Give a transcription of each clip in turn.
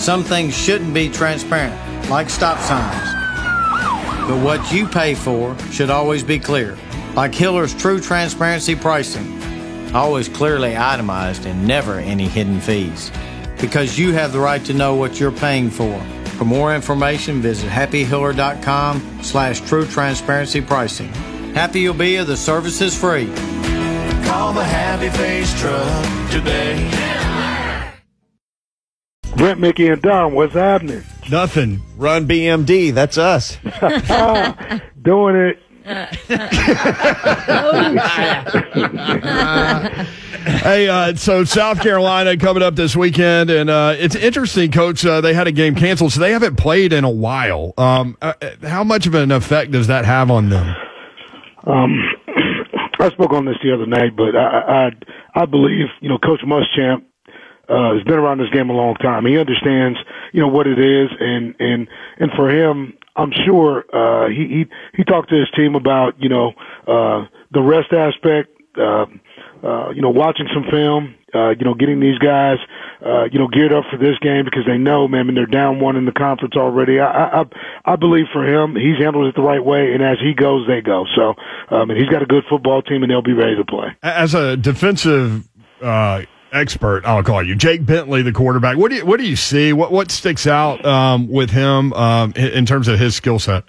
Some things shouldn't be transparent, like stop signs. But what you pay for should always be clear, like Hiller's True Transparency Pricing. Always clearly itemized and never any hidden fees. Because you have the right to know what you're paying for. For more information, visit happyhiller.com/true transparency pricing. Happy you'll be if the service is free. Call the Happy Face Truck today. Brent, Mickey, and Don, what's happening? Nothing. Run BMD. That's us. Doing it. Hey, so South Carolina coming up this weekend, and it's interesting, Coach. They had a game canceled, so they haven't played in a while. How much of an effect does that have on them? I spoke on this the other night, but I believe, Coach Muschamp has been around this game a long time. He understands, what it is, and for him, I'm sure he talked to his team about, the rest aspect, watching some film, getting these guys, geared up for this game because they know, man, they're down one in the conference already. I believe for him, he's handled it the right way, and as he goes, they go. So, and he's got a good football team, and they'll be ready to play. As a defensive expert, I'll call you, Jake Bentley, the quarterback. What do you see? What sticks out with him in terms of his skill set?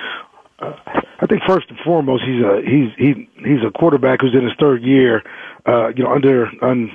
I think first and foremost, he's a quarterback who's in his third year, under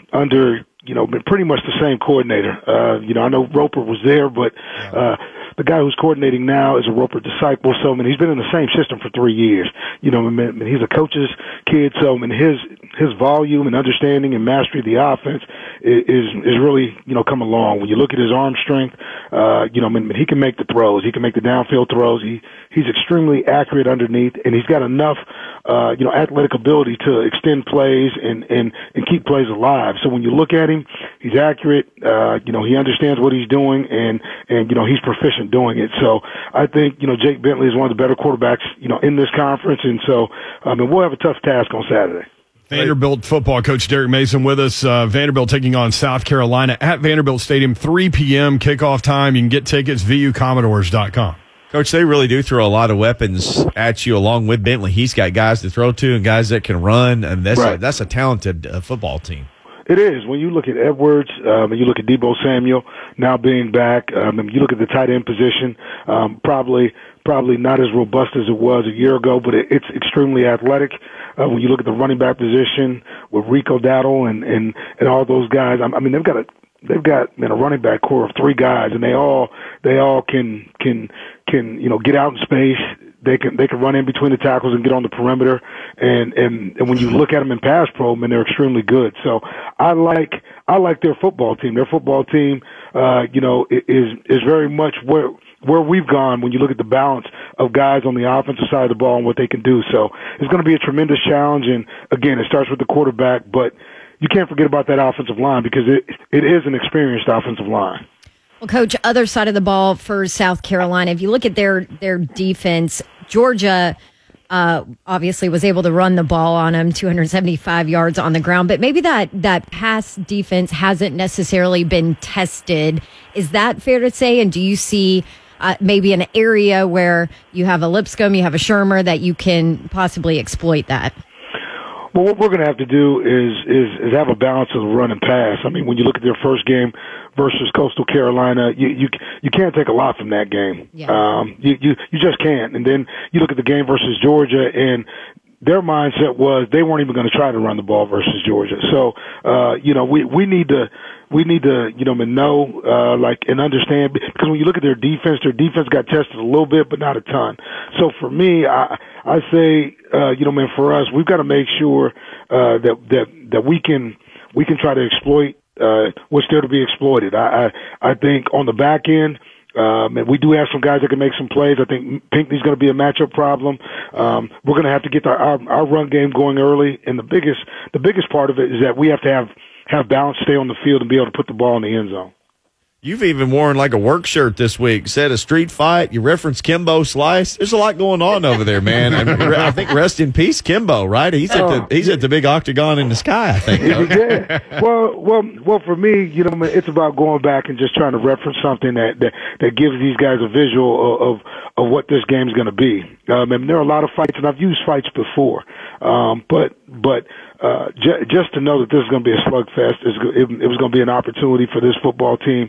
pretty much the same coordinator. I know Roper was there, but the guy who's coordinating now is a Roper disciple. So, he's been in the same system for 3 years. He's a coach's kid. So, his volume and understanding and mastery of the offense is really, come along. When you look at his arm strength, he can make the throws. He can make the downfield throws. He's extremely accurate underneath, and he's got enough, athletic ability to extend plays and keep plays alive. So when you look at him, he's accurate. He understands what he's doing, and he's proficient doing it. So I think, Jake Bentley is one of the better quarterbacks, in this conference. And so, we'll have a tough task on Saturday. Vanderbilt football coach Derek Mason with us. Vanderbilt taking on South Carolina at Vanderbilt Stadium, 3 p.m. kickoff time. You can get tickets, VUCommodores.com. Coach, they really do throw a lot of weapons at you along with Bentley. He's got guys to throw to and guys that can run, and that's a talented football team. It is. When you look at Edwards, and you look at Deebo Samuel now being back, and you look at the tight end position, probably not as robust as it was a year ago, but it's extremely athletic. When you look at the running back position with Rico Dowdle and all those guys, they've got a running back core of 3 guys, and they all can get out in space. They can run in between the tackles and get on the perimeter, and when you look at them in pass pro, they're extremely good. So I like their football team. Their football team, is very much where we've gone when you look at the balance of guys on the offensive side of the ball and what they can do. So it's going to be a tremendous challenge, and again, it starts with the quarterback, but you can't forget about that offensive line because it is an experienced offensive line. Well, Coach, other side of the ball for South Carolina, if you look at their defense, Georgia obviously was able to run the ball on them, 275 yards on the ground, but maybe that pass defense hasn't necessarily been tested. Is that fair to say? And do you see maybe an area where you have a Lipscomb, you have a Shermer, that you can possibly exploit that? Well, what we're going to have to do is have a balance of the run and pass. When you look at their first game versus Coastal Carolina, you can't take a lot from that game. Yeah. You just can't. And then you look at the game versus Georgia, and their mindset was they weren't even going to try to run the ball versus Georgia. So, we need to know, and understand, because when you look at their defense got tested a little bit, but not a ton. So for me, I say, for us, we've got to make sure, that we can try to exploit, what's there to be exploited. I think on the back end, and we do have some guys that can make some plays. I think Pinckney's going to be a matchup problem. We're going to have to get our run game going early, and the biggest part of it is that we have to have balance, stay on the field, and be able to put the ball in the end zone. You've even worn like a work shirt this week. Said a street fight. You referenced Kimbo Slice. There's a lot going on over there, man. I think rest in peace, Kimbo. Right? He's at the big octagon in the sky. I think. Yeah. Well. For me, it's about going back and just trying to reference something that gives these guys a visual of what this game's going to be. And there are a lot of fights, and I've used fights before, but just to know that this is going to be a slugfest, it was going to be an opportunity for this football team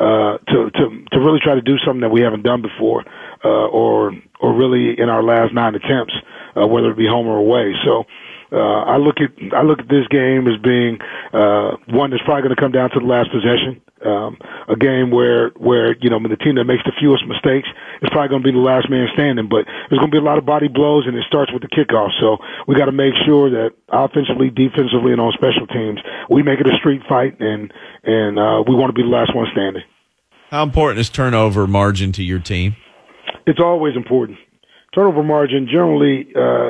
to really try to do something that we haven't done before, or really in our last 9 attempts, whether it be home or away. So I look at this game as being one that's probably going to come down to the last possession. A game where the team that makes the fewest mistakes is probably going to be the last man standing, but there's going to be a lot of body blows, and it starts with the kickoff. So we got to make sure that offensively, defensively, and on special teams, we make it a street fight, and we want to be the last one standing. How important is turnover margin to your team? It's always important. Turnover margin, generally,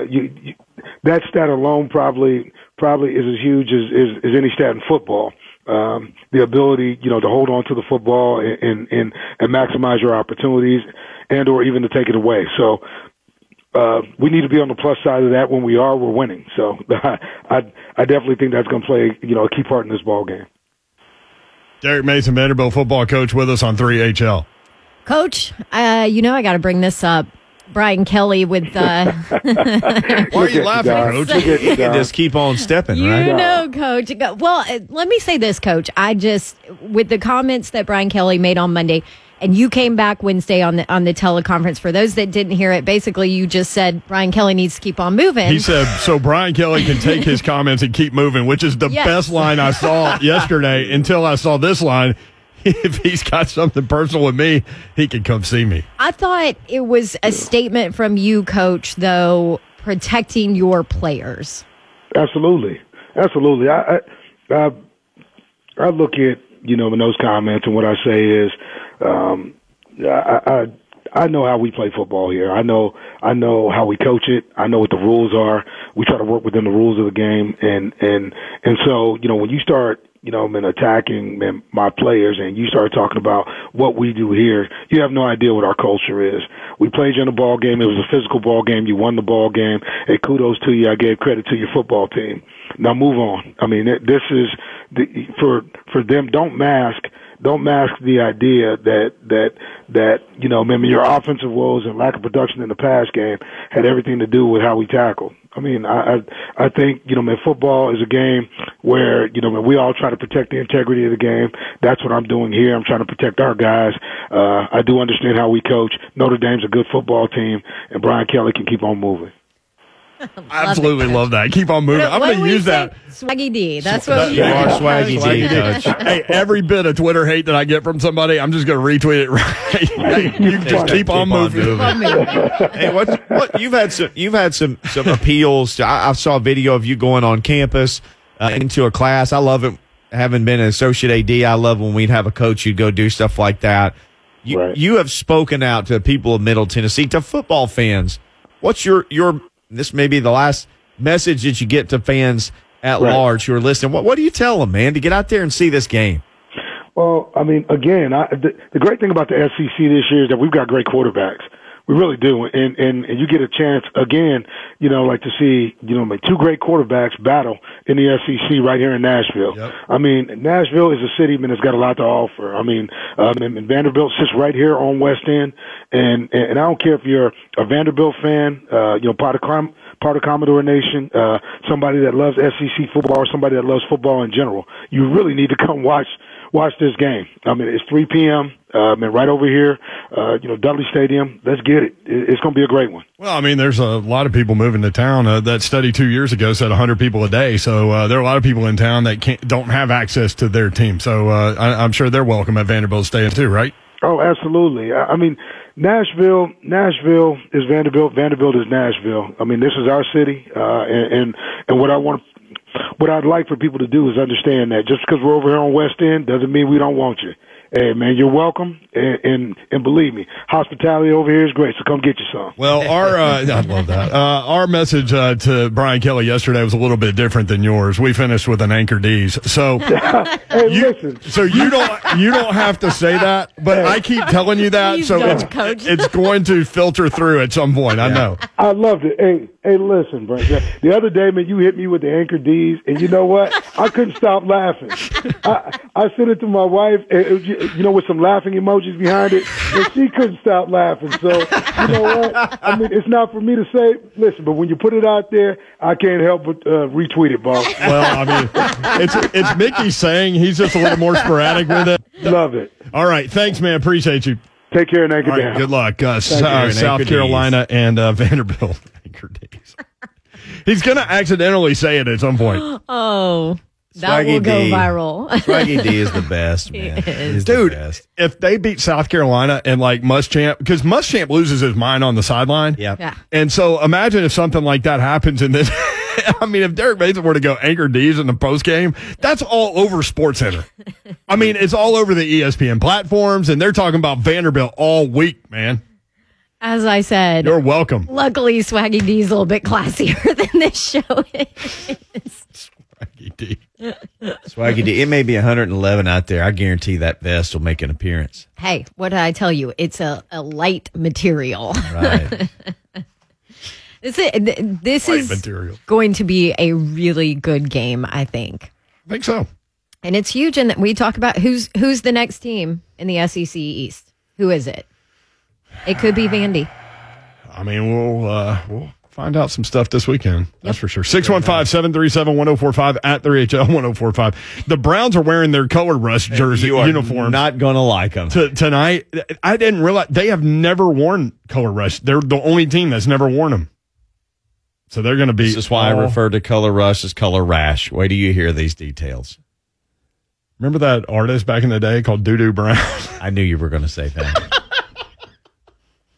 that stat alone probably is as huge as any stat in football. The ability, to hold on to the football and maximize your opportunities and or even to take it away. So, we need to be on the plus side of that. When we're winning. So I definitely think that's going to play, a key part in this ball game. Derek Mason, Vanderbilt football coach, with us on 3HL. Coach, I got to bring this up. Brian Kelly with Why are you laughing, Coach? You can just keep on stepping, right? Coach. Well, let me say this, Coach. With the comments that Brian Kelly made on Monday, and you came back Wednesday on the teleconference. For those that didn't hear it, basically you just said Brian Kelly needs to keep on moving. He said, so Brian Kelly can take his comments and keep moving, which is the best line I saw yesterday until I saw this line. If he's got something personal with me, he can come see me. I thought it was a statement from you, Coach, though, protecting your players. Absolutely. I look at, in those comments, and what I say is, I know how we play football here. I know how we coach it. I know what the rules are. We try to work within the rules of the game. And so, when you start, attacking my players, and you start talking about what we do here, you have no idea what our culture is. We played you in a ball game. It was a physical ball game. You won the ball game. Hey, kudos to you. I gave credit to your football team. Now move on. I mean, this is for them. Don't mask the idea that your offensive woes and lack of production in the pass game had everything to do with how we tackled. I mean, I think, football is a game where, we all try to protect the integrity of the game. That's what I'm doing here. I'm trying to protect our guys. I do understand how we coach. Notre Dame's a good football team, and Brian Kelly can keep on moving. I absolutely love that. Keep on moving. I'm going to use that. Swaggy D. That's what you are. Swaggy D, Coach. Hey, every bit of Twitter hate that I get from somebody, I'm just going to retweet it. Right. You just keep on moving. Hey, what you've had some appeals. I saw a video of you going on campus into a class. I love it. Having been an associate AD, I love when we'd have a coach who'd go do stuff like that. You have spoken out to people of Middle Tennessee, to football fans. What's your this may be the last message that you get to fans at large who are listening. What do you tell them, man, to get out there and see this game? Well, I mean, again, the great thing about the SEC this year is that we've got great quarterbacks. We really do. And you get a chance, again, to see, two great quarterbacks battle in the SEC right here in Nashville. Yep. I mean, Nashville is a city, man, that's got a lot to offer. I mean, and Vanderbilt sits right here on West End. And I don't care if you're a Vanderbilt fan, part of Commodore Nation, somebody that loves SEC football, or somebody that loves football in general. You really need to come watch this game. I mean, it's 3 p.m. Right over here, Dudley Stadium. Let's get it. It's going to be a great one. Well, I mean, there's a lot of people moving to town. That study 2 years ago said 100 people a day. So there are a lot of people in town that don't have access to their team. So I'm sure they're welcome at Vanderbilt Stadium too, right? Oh, absolutely. I mean, Nashville is Vanderbilt. Vanderbilt is Nashville. I mean, this is our city, and what I'd like for people to do is understand that just because we're over here on West End doesn't mean we don't want you. Hey, man, you're welcome. And believe me, hospitality over here is great, so come get you some. Well, I love that. Our message to Brian Kelly yesterday was a little bit different than yours. We finished with an Anchor D's. So, Hey, listen. So you don't have to say that, but I keep telling you that, Please so don't, Coach. it's going to filter through at some point. I know. I loved it. Hey, listen, Brent. The other day, man, you hit me with the Anchor D's, and you know what? I couldn't stop laughing. I sent it to my wife, with some laughing emojis behind it, and she couldn't stop laughing. So, you know what? I mean, it's not for me to say, listen, but when you put it out there, I can't help but retweet it, boss. Well, I mean, it's Mickey saying he's just a little more sporadic with it. Love it. All right. Thanks, man. Appreciate you. Take care and anchor All right, down. good luck. South Anchor Carolina and Vanderbilt. Anchor D's. He's going to accidentally say it at some point. Oh, that Swaggy will go D. viral. Swaggy D is the best, man. He's the Dude, best. if they beat South Carolina and like Muschamp, because Muschamp loses his mind on the sideline. Yeah. And so imagine if something like that happens and then, I mean, if Derek Mason were to go Anchor D's in the post game, that's all over SportsCenter. I mean, it's all over the ESPN platforms, and they're talking about Vanderbilt all week, man. As I said, You're welcome. luckily Swaggy D's a little bit classier than this show is. Swaggy D. Swaggy D. It may be 111 out there. I guarantee that vest will make an appearance. Hey, what did I tell you? It's a light material. Right. This Light is material. going to be a really good game, I think. I think so. And it's huge. And we talk about who's the next team in the SEC East. Who is it? It could be Vandy. I mean, we'll find out some stuff this weekend. That's for sure. 615-737-1045 at 3HL1045. The Browns are wearing their Color Rush jersey You are uniforms not going to like them. tonight. I didn't realize they have never worn Color Rush. They're the only team that's never worn them. So they're going to be. This is why I refer to Color Rush as Color Rash. Wait till you hear these details. Remember that artist back in the day called Doo Doo Brown? I knew you were going to say that.